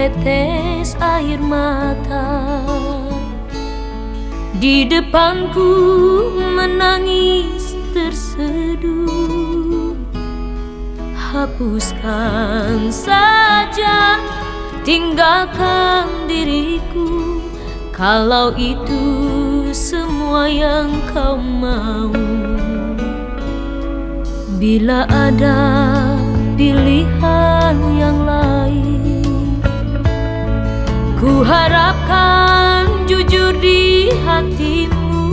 tetes air mata. Di depanku menangis terseduh. Hapuskan saja, tinggalkan diriku, kalau itu semua yang kau mau. Bila ada pilihan yang lain, ku harapkan jujur di hatimu.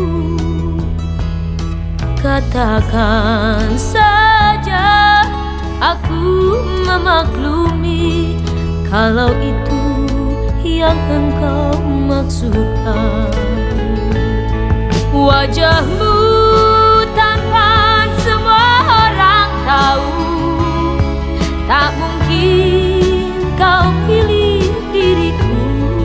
Katakan saja, aku memaklumi, kalau itu yang engkau maksudkan. Wajahmu tampan semua orang tahu, tak mungkin kau pilih diriku.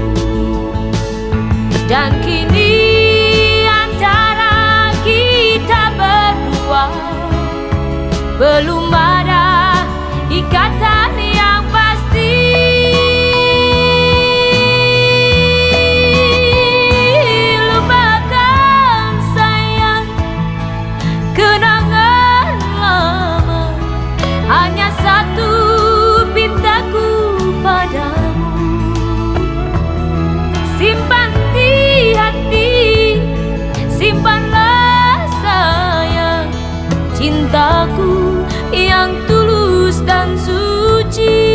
Dan kini antara kita berdua belum ada ikatan yang pasti. Lupakan sayang kenangan lama, hanya satu pintaku padamu. Simpan di hati, simpanlah sayang cintaku yang tulus dan suci.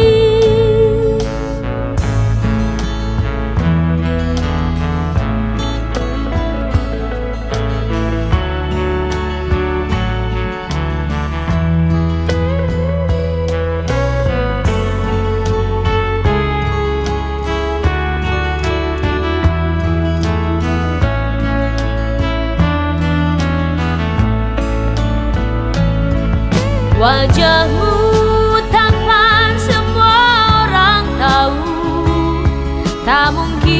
Wajahmu tampan semua orang tahu, tak mungkin